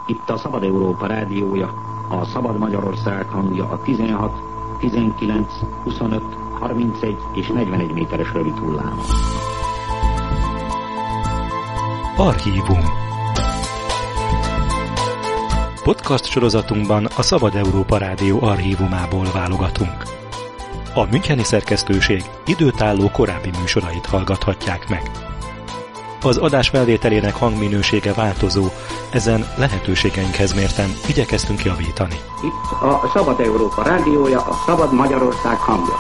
Itt a Szabad Európa rádiója, a Szabad Magyarország hangja a 16, 19, 25, 31 és 41 méteres rövid hullámon. Archívum. Podcast sorozatunkban a Szabad Európa Rádió archívumából válogatunk. A müncheni szerkesztőség időtálló korábbi műsorait hallgathatják meg. Az adás felvételének hangminősége változó, ezen lehetőségeinkhez mérten igyekeztünk javítani. Itt a Szabad Európa rádiója, a Szabad Magyarország hangja.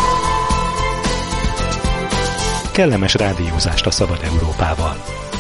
Kellemes rádiózást a Szabad Európával!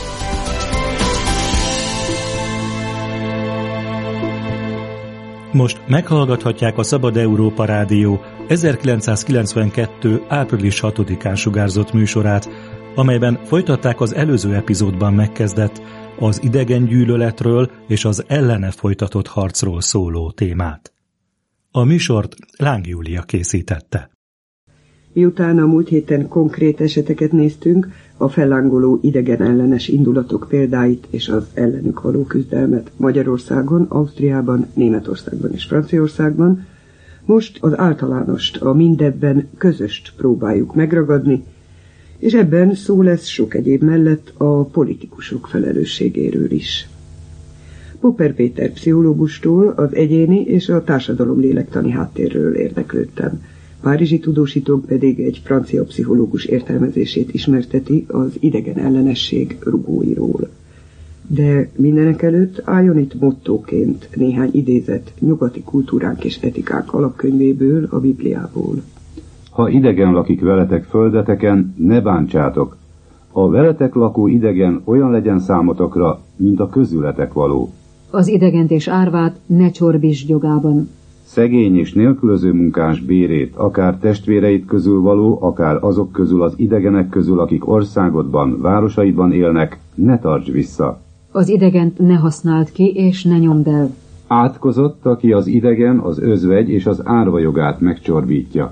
Most meghallgathatják a Szabad Európa Rádió 1992. április 6-án sugárzott műsorát, amelyben folytatták az előző epizódban megkezdett az idegen gyűlöletről és az ellene folytatott harcról szóló témát. A műsort Láng Júlia készítette. Miután a múlt héten konkrét eseteket néztünk, a fellángoló idegen ellenes indulatok példáit és az ellenük való küzdelmet Magyarországon, Ausztriában, Németországban és Franciaországban, most az általánost, a mindebben közöst próbáljuk megragadni, és ebben szó lesz sok egyéb mellett a politikusok felelősségéről is. Popper Péter pszichológustól az egyéni és a társadalom lélektani háttérről érdeklődtem. Párizsi tudósítók pedig egy francia pszichológus értelmezését ismerteti az idegen ellenesség rugóiról. De mindenekelőtt álljon itt mottóként néhány idézet nyugati kultúránk és etikák alapkönyvéből, a Bibliából. Ha idegen lakik veletek földeteken, ne bántsátok. A veletek lakó idegen olyan legyen számotokra, mint a közületek való. Az idegent és árvát ne csorbíts gyogában. Szegény és nélkülöző munkás bérét, akár testvéreit közül való, akár azok közül az idegenek közül, akik országodban, városaidban élnek, ne tarts vissza. Az idegent ne használd ki, és ne nyomd el. Átkozott, aki az idegen, az özvegy és az árva jogát megcsorbítja.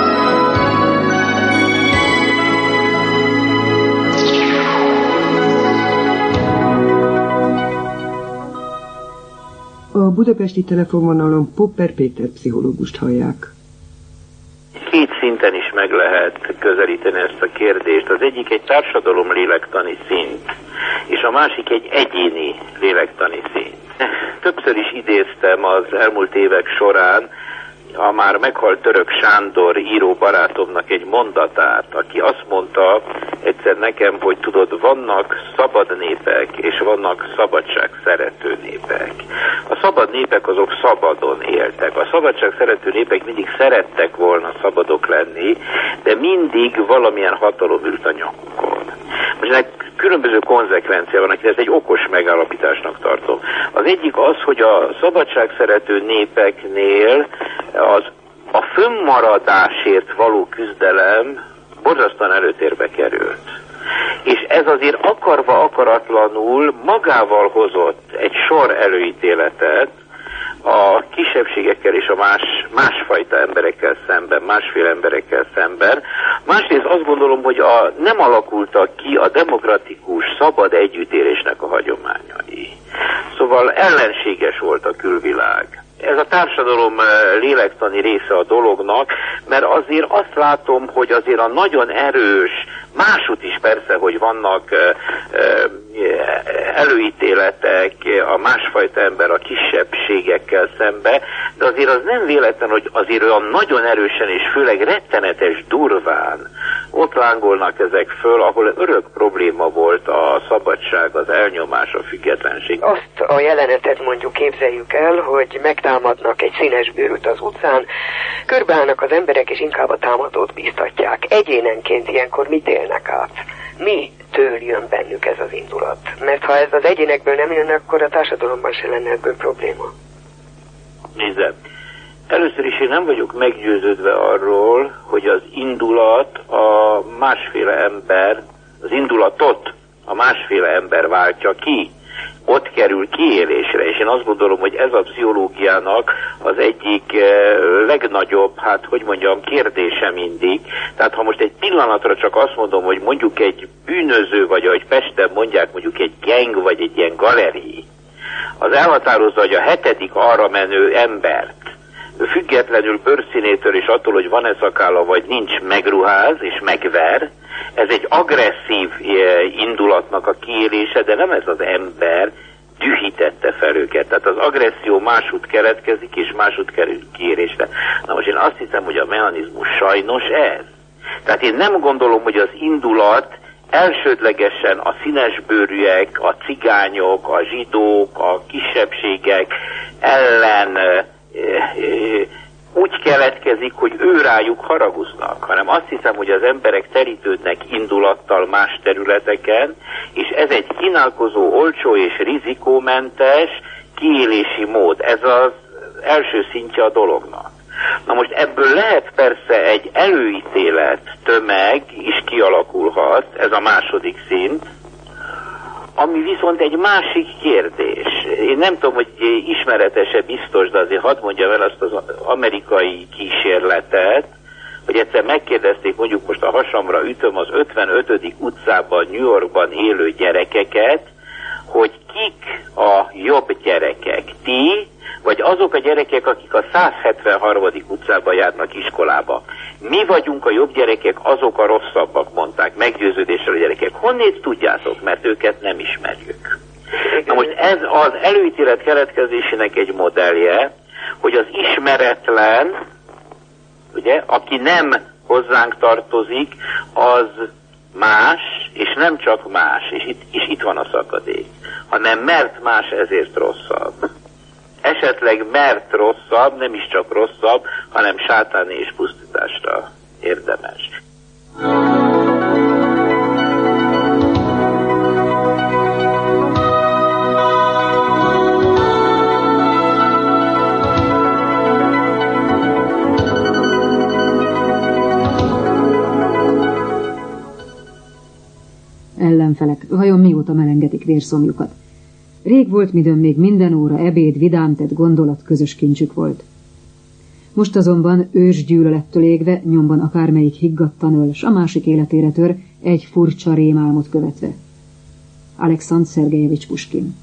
A budapesti telefonvonalon Popper Péter pszichológust hallják. Két szinten is meg lehet közelíteni ezt a kérdést. Az egyik egy társadalom lélektani szint, és a másik egy egyéni lélektani szint. Többször is idéztem az elmúlt évek során a már meghalt Török Sándor író barátomnak egy mondatát, aki azt mondta egyszer nekem, hogy tudod, vannak szabad népek, és vannak szabadság szerető népek. A szabad népek azok szabadon éltek. A szabadság szerető népek mindig szerettek volna szabadok lenni, de mindig valamilyen hatalom ült a nyakukon. Most ennek különböző konzekvencia van, ezt egy okos megállapításnak tartom. Az egyik az, hogy a szabadság szerető népeknél a fönnmaradásért való küzdelem borzasztóan előtérbe került. És ez azért akarva akaratlanul magával hozott egy sor előítéletet a kisebbségekkel és a másfajta emberekkel szemben, másféle emberekkel szemben. Másrészt azt gondolom, hogy nem alakultak ki a demokratikus, szabad együttélésnek a hagyományai. Szóval ellenséges volt a külvilág. Ez a társadalom lélektani része a dolognak, mert azért azt látom, hogy azért a nagyon erős, másút is persze, hogy vannak előítéletek a másfajta ember a kisebbségekkel szembe, de azért az nem véletlen, hogy azért olyan nagyon erősen és főleg rettenetes durván ott lángolnak ezek föl, ahol örök probléma volt a szabadság, az elnyomás, a függetlenség. Azt a jelenetet mondjuk képzeljük el, hogy megtámadnak egy színes bőrűt az utcán, körbeállnak az emberek és inkább a támadót bíztatják. Egyénenként ilyenkor mit élnek át? Mitől jön bennük ez az indulat? Mert ha ez az egyénekből nem jön, akkor a társadalomban se lenne ebből probléma. Nézd, először is én nem vagyok meggyőződve arról, hogy az indulat a másféle ember, az indulatot a másféle ember váltja ki. Ott kerül kiélésre, és én azt gondolom, hogy ez a pszichológiának az egyik legnagyobb, kérdése mindig. Tehát ha most egy pillanatra csak azt mondom, hogy mondjuk egy bűnöző, vagy ahogy Pesten mondják, mondjuk egy geng, vagy egy ilyen galeri, az elhatározza, hogy a 7. arra menő embert függetlenül bőrszínétől és attól, hogy van-e szakálla vagy nincs, megruház és megver. Ez egy agresszív indulatnak a kiélése, de nem ez az ember dühítette fel őket. Tehát az agresszió másút keletkezik, és másút kerül kiérésre. Na most én azt hiszem, hogy a mechanizmus sajnos ez. Tehát én nem gondolom, hogy az indulat elsődlegesen a színesbőrűek, a cigányok, a zsidók, a kisebbségek ellen úgy keletkezik, hogy ő rájuk haraguznak, hanem azt hiszem, hogy az emberek terítődnek indulattal más területeken, és ez egy kínálkozó, olcsó és rizikómentes kiélési mód. Ez az első szintje a dolognak. Na most ebből lehet persze egy előítélet tömeg is kialakulhat, ez a második szint, ami viszont egy másik kérdés. Én nem tudom, hogy ismeretes-e biztos, de azért hadd mondjam el azt az amerikai kísérletet, hogy egyszer megkérdezték, mondjuk most a hasamra ütöm, az 55. utcában, New Yorkban élő gyerekeket, hogy kik a jobb gyerekek, ti, vagy azok a gyerekek, akik a 173. utcában járnak iskolába. Mi vagyunk a jobb gyerekek, azok a rosszabbak, mondták meggyőződéssel a gyerekek. Honnét tudjátok, mert őket nem ismerjük. Na most ez az előítélet keletkezésének egy modellje, hogy az ismeretlen, ugye, aki nem hozzánk tartozik, az más, és nem csak más, és itt van a szakadék, hanem mert más, ezért rosszabb. Esetleg mert rosszabb, nem is csak rosszabb, hanem sátáni és pusztításra érdemes. Ellenfelek, vajon mióta melengetik vérszomjukat? Rég volt, midőn még minden óra, ebéd, vidám tett gondolat közös kincsük volt. Most azonban ős gyűlölettől égve, nyomban akármelyik higgadtan öl, s a másik életére tör, egy furcsa rémálmot követve. Alekszandr Szergejevics Puskin.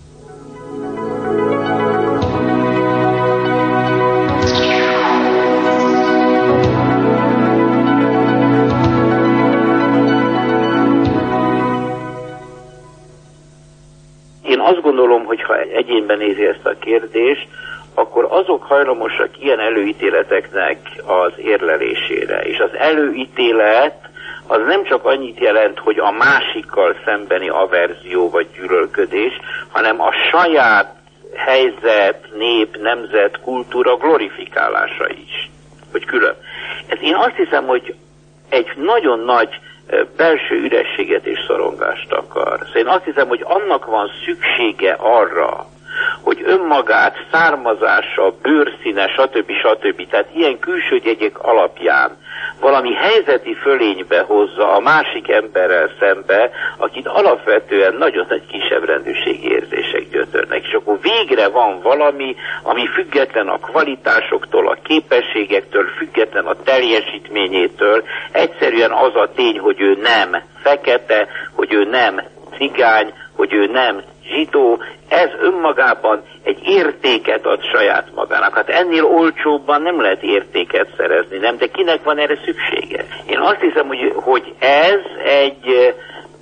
Én azt gondolom, hogy ha egyénben nézi ezt a kérdést, akkor azok hajlamosak ilyen előítéleteknek az érlelésére. És az előítélet az nem csak annyit jelent, hogy a másikkal szembeni averzió vagy gyűlölködés, hanem a saját helyzet, nép, nemzet, kultúra glorifikálása is. Hogy külön. Ez én azt hiszem, hogy egy nagyon nagy belső ürességet és szorongást akar. Szóval én azt hiszem, hogy annak van szüksége arra, hogy önmagát, származása, bőrszíne, stb. Tehát ilyen külső jegyek alapján valami helyzeti fölénybe hozza a másik emberrel szembe, akit alapvetően nagyon nagy kisebbrendűségi érzések gyötörnek. És akkor végre van valami, ami független a kvalitásoktól, a képességektől, független a teljesítményétől. Egyszerűen az a tény, hogy ő nem fekete, hogy ő nem cigány, hogy ő nem zsidó, ez önmagában egy értéket ad saját magának. Hát ennél olcsóbban nem lehet értéket szerezni, nem? De kinek van erre szüksége? Én azt hiszem, hogy ez egy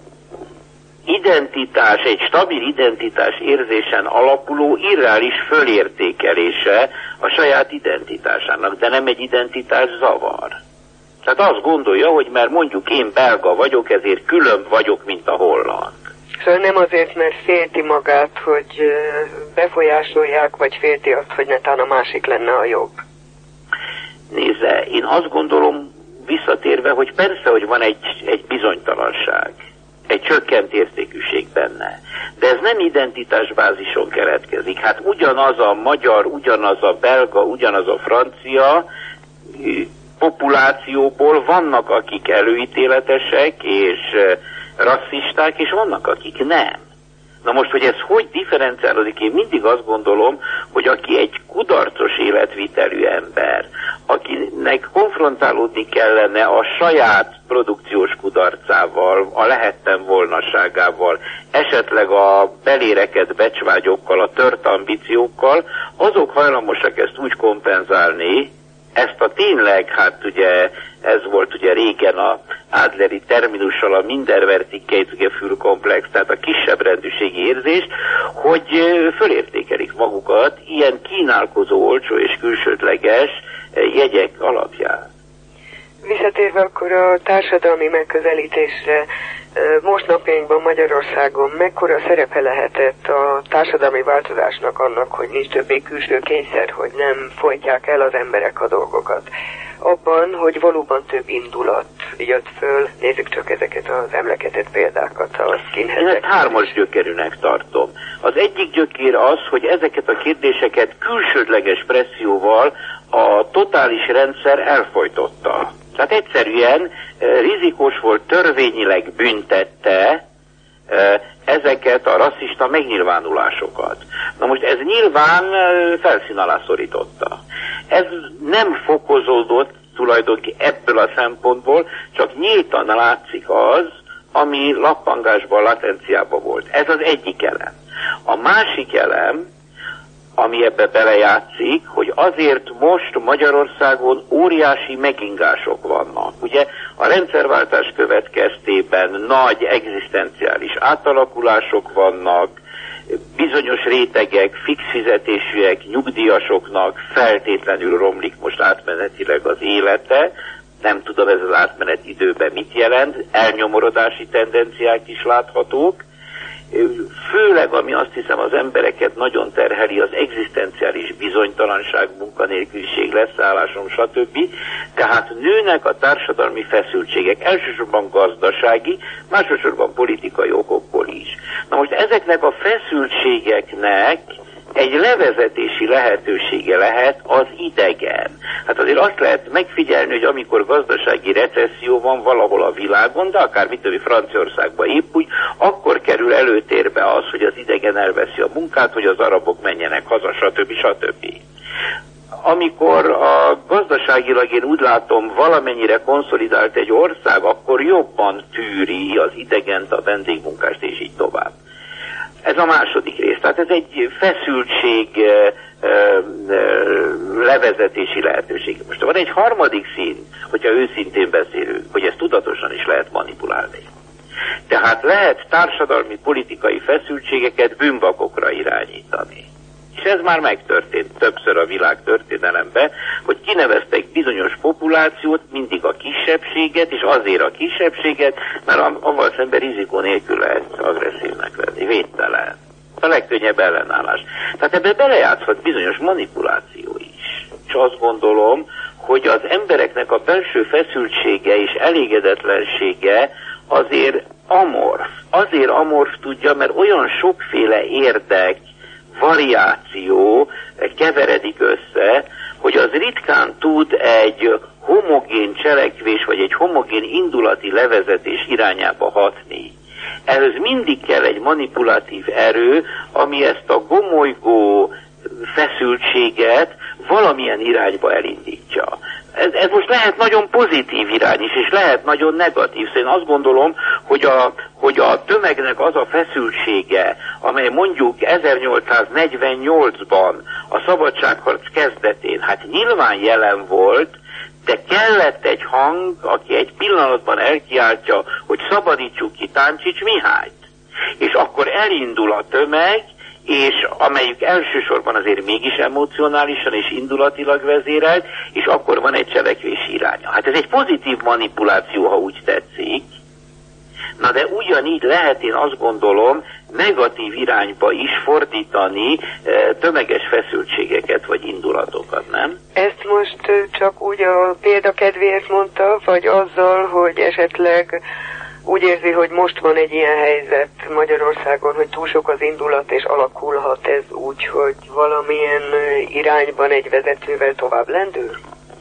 identitás, egy stabil identitás érzésen alapuló irreális fölértékelése a saját identitásának, de nem egy identitás zavar. Tehát azt gondolja, hogy mert mondjuk én belga vagyok, ezért különb vagyok, mint a holland. Szóval nem azért, mert félti magát, hogy befolyásolják, vagy félti azt, hogy netán a másik lenne a jobb? Nézze, én azt gondolom, visszatérve, hogy persze, hogy van egy bizonytalanság, egy csökkent értékűség benne. De ez nem identitásbázison keletkezik. Hát ugyanaz a magyar, ugyanaz a belga, ugyanaz a francia populációból vannak, akik előítéletesek és rasszisták, és vannak, akik nem. Na most, hogy ez hogy differenciálódik, én mindig azt gondolom, hogy aki egy kudarcos életvitelű ember, akinek konfrontálódni kellene a saját produkciós kudarcával, szándékával, a lehettem volnaságával, esetleg a beléreket becsvágyokkal, a tört ambíciókkal, azok hajlamosak ezt úgy kompenzálni, ezt a tényleg, hát ugye ez volt ugye régen a Adleri terminussal a Minderwertigkeitsgefühl-komplex, tehát a kisebb rendűségi érzést, hogy fölértékelik magukat ilyen kínálkozó, olcsó és külsődleges jegyek alapján. Visszatérve akkor a társadalmi megközelítésre, most napjainkban Magyarországon mekkora szerepe lehetett a társadalmi változásnak annak, hogy nincs többé külső kényszer, hogy nem folytják el az emberek a dolgokat? Abban, hogy valóban több indulat jött föl, nézzük csak ezeket az emlegetett példákat a skinheadek. Ezt hármas gyökerűnek tartom. Az egyik gyökér az, hogy ezeket a kérdéseket külsődleges presszióval a totális rendszer elfojtotta. Tehát egyszerűen rizikós volt, törvényileg büntette ezeket a rasszista megnyilvánulásokat. Na most ez nyilván felszín alá szorította. Ez nem fokozódott tulajdonképpen ebből a szempontból, csak nyíltan látszik az, ami lappangásban, latenciában volt. Ez az egyik elem. A másik elem, ami ebbe belejátszik, hogy azért most Magyarországon óriási megingások vannak. Ugye a rendszerváltás következtében nagy egzisztenciális átalakulások vannak, bizonyos rétegek, fix fizetésűek, nyugdíjasoknak feltétlenül romlik most átmenetileg az élete. Nem tudom, ez az átmenet időben mit jelent, elnyomorodási tendenciák is láthatók. Főleg, ami azt hiszem az embereket nagyon terheli, az egzisztenciális bizonytalanság, munkanélküliség, leszállásom, stb. Tehát nőnek a társadalmi feszültségek, elsősorban gazdasági, másodszorban politikai okokból is. Na most ezeknek a feszültségeknek egy levezetési lehetősége lehet az idegen. Hát azért azt lehet megfigyelni, hogy amikor gazdasági recesszió van valahol a világon, de akár Franciaországban épp úgy, akkor kerül előtérbe az, hogy az idegen elveszi a munkát, hogy az arabok menjenek haza, stb. Amikor a gazdaságilag én úgy látom valamennyire konszolidált egy ország, akkor jobban tűri az idegent, a vendégmunkást és így tovább. Ez a második rész. Tehát ez egy feszültség levezetési lehetőség. Most van egy harmadik szín, hogyha őszintén beszélünk, hogy ezt tudatosan is lehet manipulálni. Tehát lehet társadalmi politikai feszültségeket bűnbakokra irányítani. És ez már megtörtént többször a világ történelemben, hogy kineveztek bizonyos populációt, mindig a kisebbséget, és azért a kisebbséget, mert avval szemben rizikó nélkül lehet agresszívnek lenni, védtelen. A legkönnyebb ellenállás. Tehát ebbe belejátszhat bizonyos manipuláció is. És azt gondolom, hogy az embereknek a belső feszültsége és elégedetlensége azért amorf. Azért amorf tudja, mert olyan sokféle érdek, variáció keveredik össze, hogy az ritkán tud egy homogén cselekvés, vagy egy homogén indulati levezetés irányába hatni. Ehhez mindig kell egy manipulatív erő, ami ezt a gomolygó feszültséget valamilyen irányba elindítja. Ez most lehet nagyon pozitív irány is, és lehet nagyon negatív. Szóval én azt gondolom, hogy a tömegnek az a feszültsége, amely mondjuk 1848-ban a szabadságharc kezdetén, hát nyilván jelen volt, de kellett egy hang, aki egy pillanatban elkiáltja, hogy szabadítsuk ki Táncsics Mihályt. És akkor elindul a tömeg, és amelyik elsősorban azért mégis emocionálisan és indulatilag vezérelt, és akkor van egy cselekvési iránya. Hát ez egy pozitív manipuláció, ha úgy tetszik. Na de ugyanígy lehet, én azt gondolom, negatív irányba is fordítani tömeges feszültségeket vagy indulatokat, nem? Ezt most csak úgy a példakedvéért mondta, vagy azzal, hogy esetleg úgy érzi, hogy most van egy ilyen helyzet Magyarországon, hogy túl sok az indulat, és alakulhat ez úgy, hogy valamilyen irányban egy vezetővel tovább lendül?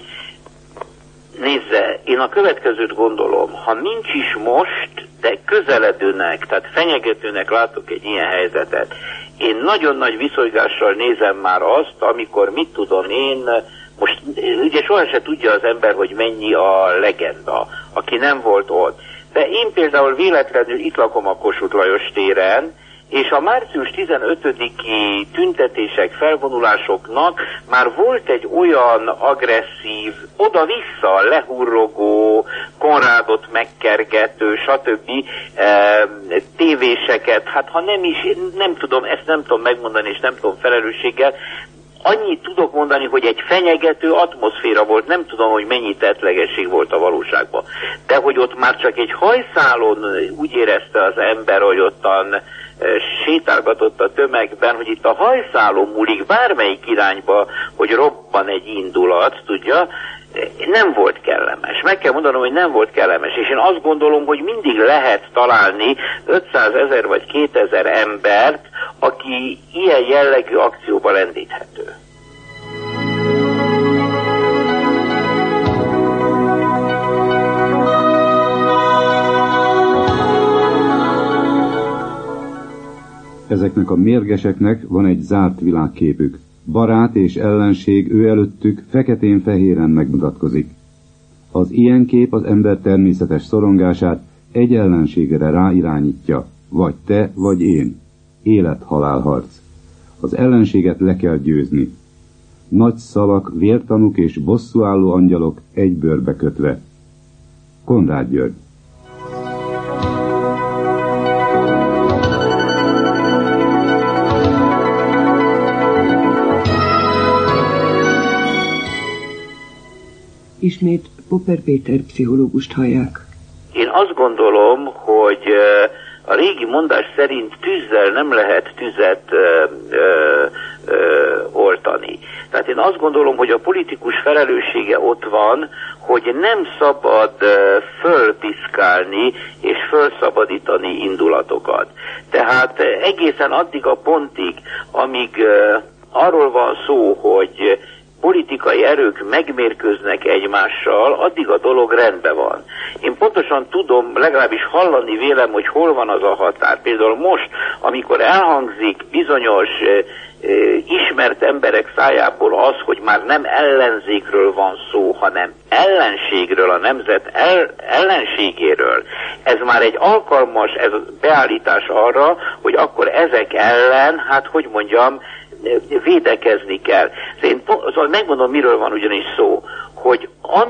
Nézze, én a következőt gondolom, ha nincs is most, de közeledőnek, tehát fenyegetőnek látok egy ilyen helyzetet, én nagyon nagy viszonygással nézem már azt, amikor mit tudom én, most ugye sohasem tudja az ember, hogy mennyi a legenda, aki nem volt ott. De én például véletlenül itt lakom a Kossuth Lajos téren, és a március 15-i tüntetések, felvonulásoknak már volt egy olyan agresszív, oda-vissza lehurrogó, Konrádot megkergető, stb. Tévéseket, hát ha nem is, nem tudom, ezt nem tudom megmondani, és nem tudom felelősséggel, annyit tudok mondani, hogy egy fenyegető atmoszféra volt, nem tudom, hogy mennyi tettlegesség volt a valóságban. De hogy ott már csak egy hajszálon úgy érezte az ember, hogy ottan sétálgatott a tömegben, hogy itt a hajszálon múlik bármelyik irányba, hogy robban egy indulat, tudja, nem volt kellemes. Meg kell mondanom, hogy nem volt kellemes. És én azt gondolom, hogy mindig lehet találni 500 000 vagy 2000 embert, aki ilyen jellegű akcióba lendíthető. Ezeknek a mérgeseknek van egy zárt világképük. Barát és ellenség ő előttük feketén-fehéren megmutatkozik. Az ilyen kép az ember természetes szorongását egy ellenségre ráirányítja, vagy te, vagy én. Élet-halálharc. Az ellenséget le kell győzni. Nagy szavak, vértanúk és bosszúálló angyalok egy bőrbe kötve. Konrád György. Ismét Popper Péter pszichológust hallják. Én azt gondolom, hogy a régi mondás szerint tűzzel nem lehet tüzet oltani. Tehát én azt gondolom, hogy a politikus felelőssége ott van, hogy nem szabad fölpiszkálni és fölszabadítani indulatokat. Tehát egészen addig a pontig, amíg arról van szó, hogy politikai erők megmérkőznek egymással, addig a dolog rendben van. Én pontosan tudom, legalábbis hallani vélem, hogy hol van az a határ. Például most, amikor elhangzik bizonyos ismert emberek szájából az, hogy már nem ellenzékről van szó, hanem ellenségről, a nemzet ellenségéről. Ez már egy alkalmas ez a beállítás arra, hogy akkor ezek ellen, hát hogy mondjam, védekezni kell. Szóval megmondom, miről van ugyanis szó, hogy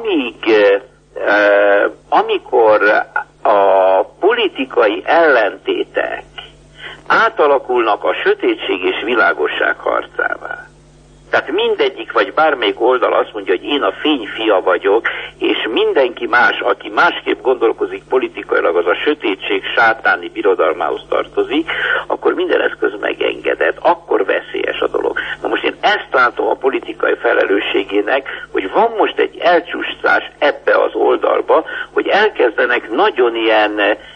amikor a politikai ellentétek átalakulnak a sötétség és világosság harcává. Tehát mindegyik, vagy bármelyik oldal azt mondja, hogy én a fény fia vagyok, és mindenki más, aki másképp gondolkozik politikailag, az a sötétség sátáni birodalmához tartozik, akkor minden eszköz megengedett, akkor veszélyes a dolog. Na most én ezt látom a politikai felelősségének, hogy van most egy elcsúszás ebbe az oldalba, hogy elkezdenek nagyon ilyen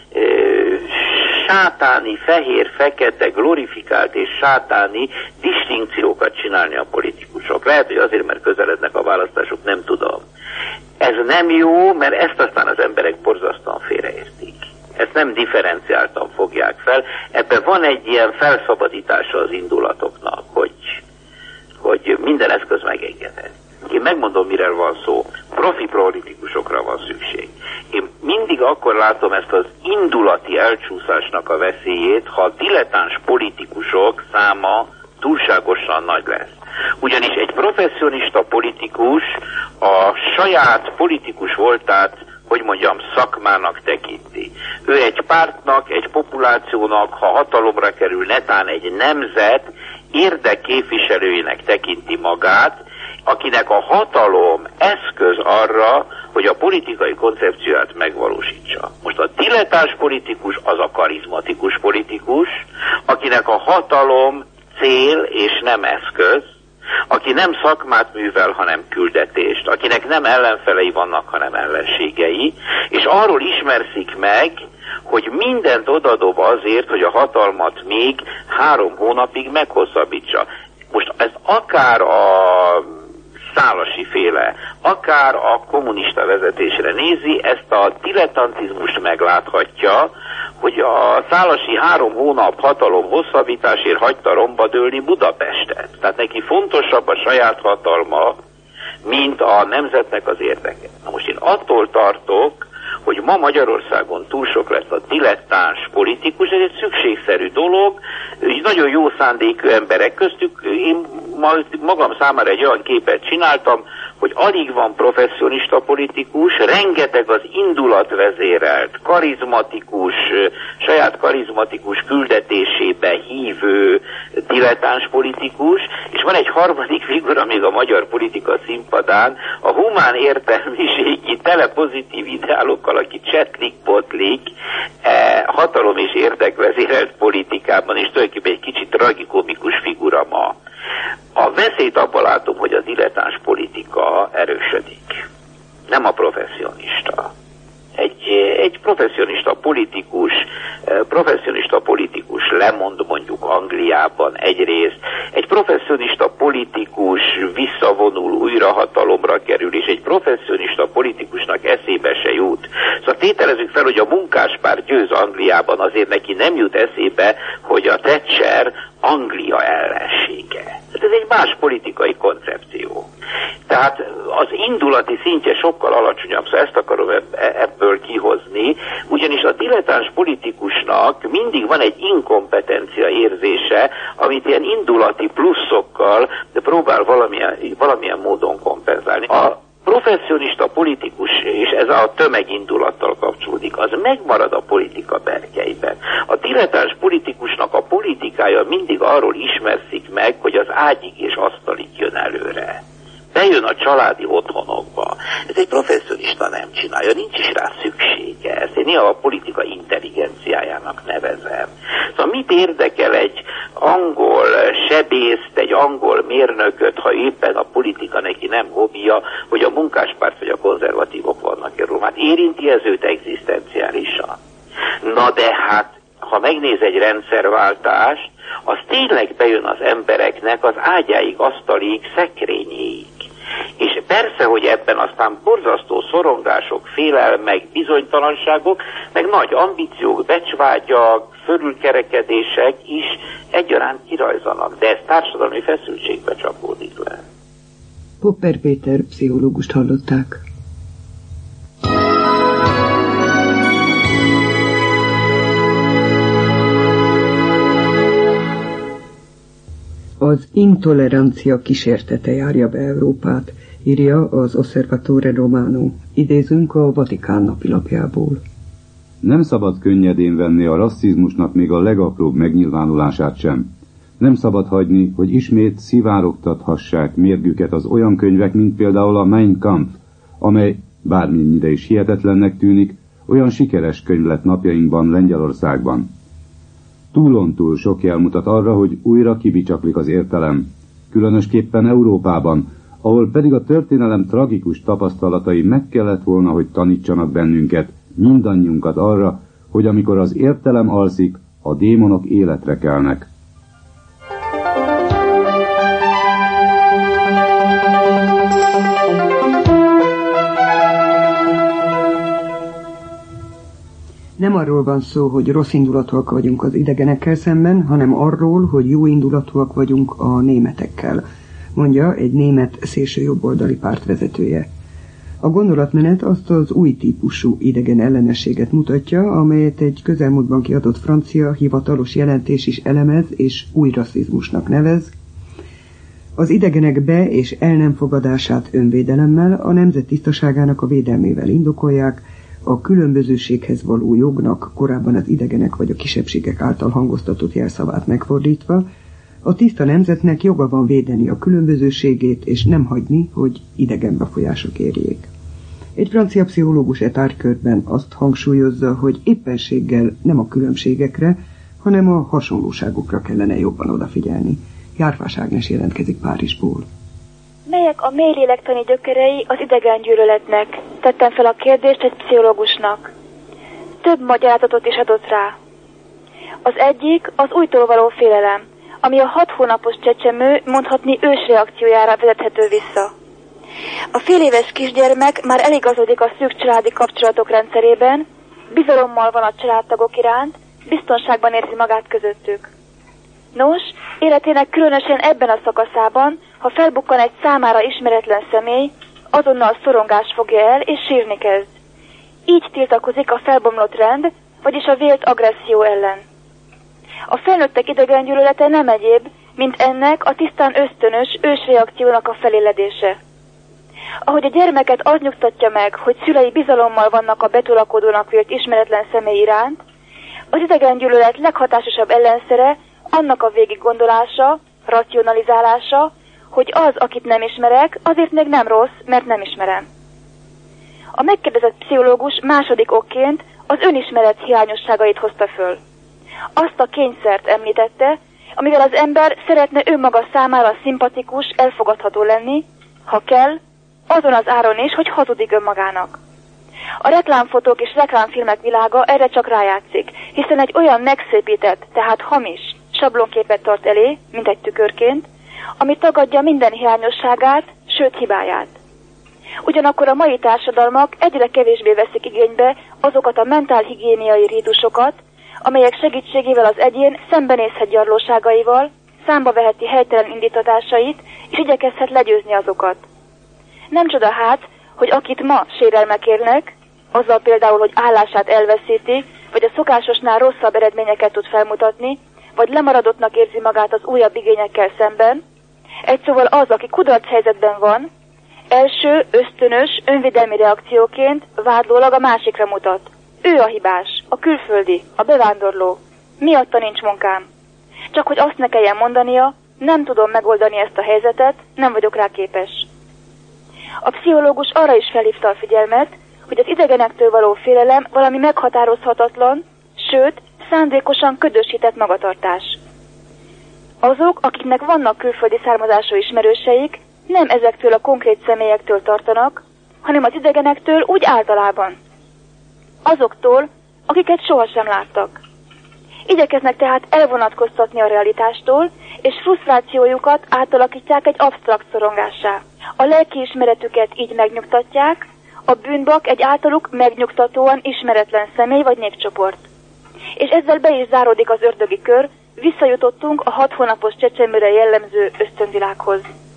sátáni, fehér, fekete, glorifikált és sátáni distinkciókat csinálni a politikusok. Lehet, hogy azért, mert közelednek a választások, nem tudom. Ez nem jó, mert ezt aztán az emberek borzasztóan félreértik. Ezt nem differenciáltan fogják fel. Ebben van egy ilyen felszabadítása az indulatoknak, hogy minden eszköz megengedett. Én megmondom, mire van szó. Profi politikusokra van szükség. Én mindig akkor látom ezt az indulati elcsúszásnak a veszélyét, ha a dilettáns politikusok száma túlságosan nagy lesz. Ugyanis egy professzionista politikus a saját politikus voltát, hogy mondjam, szakmának tekinti. Ő egy pártnak, egy populációnak, ha hatalomra kerül, netán egy nemzet érdekképviselőjének tekinti magát, akinek a hatalom eszköz arra, hogy a politikai koncepcióját megvalósítsa. Most a dilettáns politikus az a karizmatikus politikus, akinek a hatalom cél és nem eszköz, aki nem szakmát művel, hanem küldetést, akinek nem ellenfelei vannak, hanem ellenségei, és arról ismerszik meg, hogy mindent odadob azért, hogy a hatalmat még 3 hónapig meghosszabbítsa. Most ez akár a Szálasi féle, akár a kommunista vezetésre nézi, ezt a dilettantizmust megláthatja, hogy a Szálasi 3 hónap hatalom hosszabbításért hagyta romba dőlni Budapestet. Tehát neki fontosabb a saját hatalma, mint a nemzetnek az érdeke. Na most én attól tartok, hogy ma Magyarországon túl sok lesz a dilettáns politikus, ez egy szükségszerű dolog, nagyon jó szándékű emberek köztük. Én magam számára egy olyan képet csináltam, hogy alig van professzionista politikus, rengeteg az indulatvezérelt, karizmatikus, saját karizmatikus küldetésébe hívő dilettáns politikus, és van egy harmadik figura még a magyar politika színpadán, a humán értelmiségi, tele pozitív ideálokkal, aki csetlik-potlik, hatalom és érdekvezérelt politikában, és tulajdonképpen egy kicsit tragikomikus figura ma. A veszélyt abban látom, hogy a dilettáns politika erősödik. Nem a professzionista. Egy professzionista politikus lemond mondjuk Angliában egyrészt, egy professzionista politikus visszavonul, újra hatalomra kerül, és egy professzionista politikusnak eszébe se jut. Szóval tételezzük fel, hogy a munkáspárt győz Angliában, azért neki nem jut eszébe, hogy a Thatcher Anglia ellensége. Ez egy más politikai koncepció. Tehát az indulati szintje sokkal alacsonyabb, szóval ezt akarom ebből kihozni, ugyanis a dilettáns politikusnak mindig van egy inkompetencia érzése, amit ilyen indulati pluszokkal próbál valamilyen módon kompenzálni. A professzionista politikus, és ez a tömegindulattal kapcsolódik, az megmarad a politika berkeiben. A dilettáns politikusnak a politikája mindig arról ismerszik meg, hogy az ágyig és asztalig jön előre. Bejön a családi otthonokba. Ez egy professzionista nem csinálja, nincs is rá szüksége. Ezt én néha a politika intelligenciájának nevezem. Szóval mit érdekel egy angol sebészt, egy angol mérnököt, ha éppen a politika neki nem hobbija, hogy a munkáspárt vagy a konzervatívok vannak erről. Hát érinti ez őt egzisztenciálisan. Na de hát, ha megnéz egy rendszerváltást, az tényleg bejön az embereknek az ágyáig, asztalig, szekrényéig. És persze, hogy ebben aztán borzasztó szorongások, félelmek, bizonytalanságok, meg nagy ambíciók, becsvágyak, fölülkerekedések is egyaránt kirajzanak, de ez társadalmi feszültségbe csapódik le. Popper Péter pszichológust hallották. Az intolerancia kísértete járja be Európát, írja az Osservatore Romano. Idézünk a Vatikán napilapjából. Nem szabad könnyedén venni a rasszizmusnak még a legapróbb megnyilvánulását sem. Nem szabad hagyni, hogy ismét szivárogtathassák mérgüket az olyan könyvek, mint például a Mein Kampf, amely, bármennyire is hihetetlennek tűnik, olyan sikeres könyv lett napjainkban Lengyelországban. Túlontúl sok jel mutat arra, hogy újra kibicsaklik az értelem, különösképpen Európában, ahol pedig a történelem tragikus tapasztalatai meg kellett volna, hogy tanítsanak bennünket, mindannyiunkat arra, hogy amikor az értelem alszik, a démonok életre kelnek. Nem arról van szó, hogy rossz indulatúak vagyunk az idegenekkel szemben, hanem arról, hogy jó indulatúak vagyunk a németekkel, mondja egy német szélsőjobboldali pártvezetője. A gondolatmenet azt az új típusú idegen ellenességet mutatja, amelyet egy közelmúltban kiadott francia hivatalos jelentés is elemez és új rasszizmusnak nevez. Az idegenek be- és el nem fogadását önvédelemmel, a nemzet tisztaságának a védelmével indokolják, a különbözőséghez való jognak korábban az idegenek vagy a kisebbségek által hangoztatott jelszavát megfordítva, a tiszta nemzetnek joga van védeni a különbözőségét, és nem hagyni, hogy idegen befolyások érjék. Egy francia pszichológus e tárgykörben azt hangsúlyozza, hogy éppenséggel nem a különbségekre, hanem a hasonlóságokra kellene jobban odafigyelni. Járfás Ágnes jelentkezik Párizsból. Melyek a mély lélektani gyökerei az idegengyűlöletnek? Tettem fel a kérdést egy pszichológusnak. Több magyarázatot is adott rá. Az egyik az újtól való félelem, ami a 6 hónapos csecsemő mondhatni ősreakciójára vezethető vissza. A féléves kisgyermek már eligazodik a szűk családi kapcsolatok rendszerében, bizalommal van a családtagok iránt, biztonságban érzi magát közöttük. Nos, életének különösen ebben a szakaszában, ha felbukkan egy számára ismeretlen személy, azonnal szorongás fogja el és sírni kezd. így tiltakozik a felbomlott rend, vagyis a vélt agresszió ellen. A felnőttek idegengyűlölete nem egyéb, mint ennek a tisztán ösztönös ősreakciónak a feléledése. Ahogy a gyermeket az nyugtatja meg, hogy szülei bizalommal vannak a betolakodónak vélt ismeretlen személy iránt, az idegengyűlölet leghatásosabb ellenszere annak a végig gondolása, racionalizálása, hogy az, akit nem ismerek, azért még nem rossz, mert nem ismerem. A megkérdezett pszichológus második okként az önismeret hiányosságait hozta föl. Azt a kényszert említette, amivel az ember szeretne önmaga számára szimpatikus, elfogadható lenni, ha kell, azon az áron is, hogy hazudik önmagának. A reklámfotók és reklámfilmek világa erre csak rájátszik, hiszen egy olyan megszépített, tehát hamis sablonképet tart elé, mint egy tükörként, ami tagadja minden hiányosságát, sőt hibáját. Ugyanakkor a mai társadalmak egyre kevésbé veszik igénybe azokat a mentálhigiéniai rítusokat, amelyek segítségével az egyén szembenézhet gyarlóságaival, számba veheti helytelen indítatásait, és igyekezhet legyőzni azokat. Nem csoda hát, hogy akit ma sérelmek érnek, azzal például, hogy állását elveszíti, vagy a szokásosnál rosszabb eredményeket tud felmutatni, vagy lemaradottnak érzi magát az újabb igényekkel szemben, egy szóval az, aki kudarc helyzetben van, első, ösztönös, önvédelmi reakcióként vádlólag a másikra mutat. Ő a hibás, a külföldi, a bevándorló. Miatta nincs munkám. Csak hogy azt ne kelljen mondania, nem tudom megoldani ezt a helyzetet, nem vagyok rá képes. A pszichológus arra is felhívta a figyelmet, hogy az idegenektől való félelem valami meghatározhatatlan, sőt, szándékosan ködösített magatartás. Azok, akiknek vannak külföldi származású ismerőseik, nem ezektől a konkrét személyektől tartanak, hanem az idegenektől úgy általában. Azoktól, akiket sohasem láttak. Igyekeznek tehát elvonatkoztatni a realitástól, és frusztrációjukat átalakítják egy absztrakt szorongássá. A lelkiismeretüket így megnyugtatják, a bűnbak egy általuk megnyugtatóan ismeretlen személy vagy népcsoport. És ezzel be is záródik az ördögi kör, visszajutottunk a 6 hónapos csecsemőre jellemző ösztönvilághoz.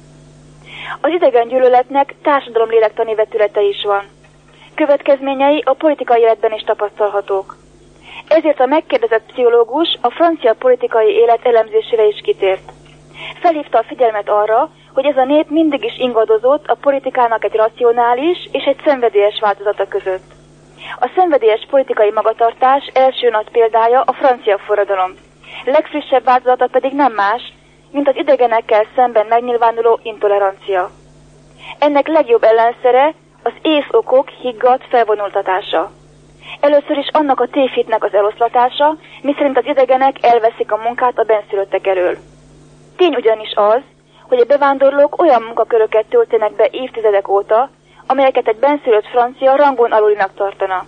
Az idegengyűlöletnek társadalomlélektani vetülete is van. Következményei a politikai életben is tapasztalhatók. Ezért a megkérdezett pszichológus a francia politikai élet elemzésére is kitért. Felhívta a figyelmet arra, hogy ez a nép mindig is ingadozott a politikának egy racionális és egy szenvedélyes változata között. A szenvedélyes politikai magatartás első nagy példája a francia forradalom. Legfrissebb változata pedig nem más, mint az idegenekkel szemben megnyilvánuló intolerancia. Ennek legjobb ellenszere az észokok higgadt felvonultatása. Először is annak a tévhitnek az eloszlatása, miszerint az idegenek elveszik a munkát a benszülöttek elől. Tény ugyanis az, hogy a bevándorlók olyan munkaköröket töltenek be évtizedek óta, amelyeket egy benszülött francia rangon alulinak tartana.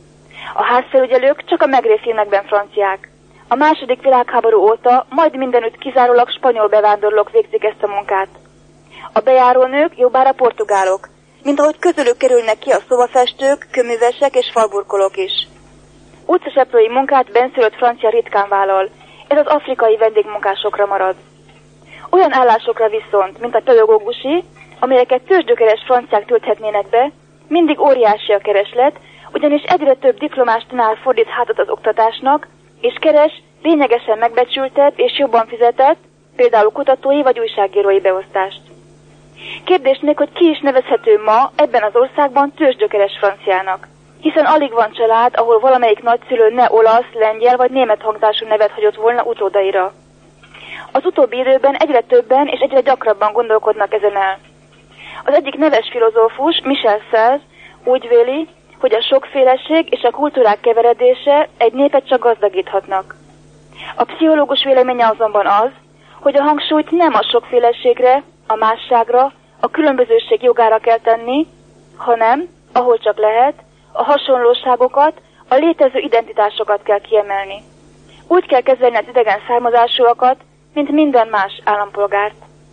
A házfelügyelők csak a megréfilmekben franciák. A II. Világháború óta majd mindenütt kizárólag spanyol bevándorlók végzik ezt a munkát. A bejárónők jobbára portugálok, mint ahogy közülük kerülnek ki a szobafestők, kőművesek és falburkolók is. Utcaseprői munkát benszülött francia ritkán vállal, ez az afrikai vendégmunkásokra marad. Olyan állásokra viszont, mint a pedagógusi, amelyeket tőzsgyökeres franciák tölthetnének be, mindig óriási a kereslet, ugyanis egyre több diplomás tanár fordít hátat az oktatásnak, és keres lényegesen megbecsültebb és jobban fizetett, például kutatói vagy újságírói beosztást. Kérdés még, hogy ki is nevezhető ma ebben az országban tőzsgyökeres franciának, hiszen alig van család, ahol valamelyik nagyszülő ne olasz, lengyel vagy német hangzású nevet hagyott volna utódaira. Az utóbbi időben egyre többen és egyre gyakrabban gondolkodnak ezen el. Az egyik neves filozófus, Michel Serres úgy véli, hogy a sokféleség és a kultúrák keveredése egy népet csak gazdagíthatnak. A pszichológus véleménye azonban az, hogy a hangsúlyt nem a sokféleségre, a másságra, a különbözőség jogára kell tenni, hanem, ahol csak lehet, a hasonlóságokat, a létező identitásokat kell kiemelni. Úgy kell kezelni az idegen származásúakat, mint minden más állampolgárt.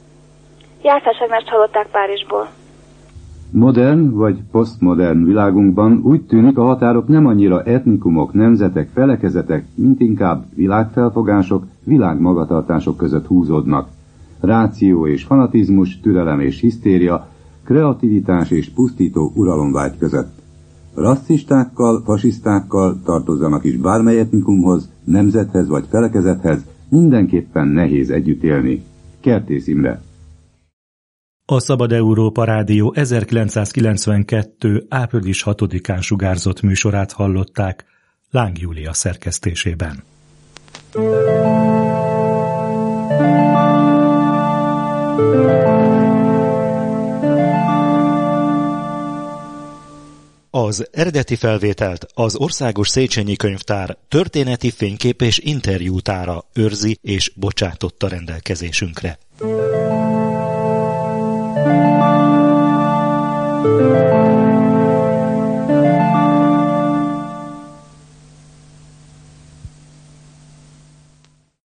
Jászás Ágnest hallották Párizsból. Modern vagy posztmodern világunkban úgy tűnik, a határok nem annyira etnikumok, nemzetek, felekezetek, mint inkább világfelfogások, világmagatartások között húzódnak. Ráció és fanatizmus, türelem és hisztéria, kreativitás és pusztító uralomvágy között. Rasszistákkal, fasisztákkal, tartozzanak is bármely etnikumhoz, nemzethez vagy felekezethez, mindenképpen nehéz együtt élni. Kertész Imre. A Szabad Európa Rádió 1992. április 6-án sugárzott műsorát hallották Láng Júlia szerkesztésében. Az eredeti felvételt az Országos Széchenyi Könyvtár történeti fénykép és interjútára őrzi és bocsátotta rendelkezésünkre.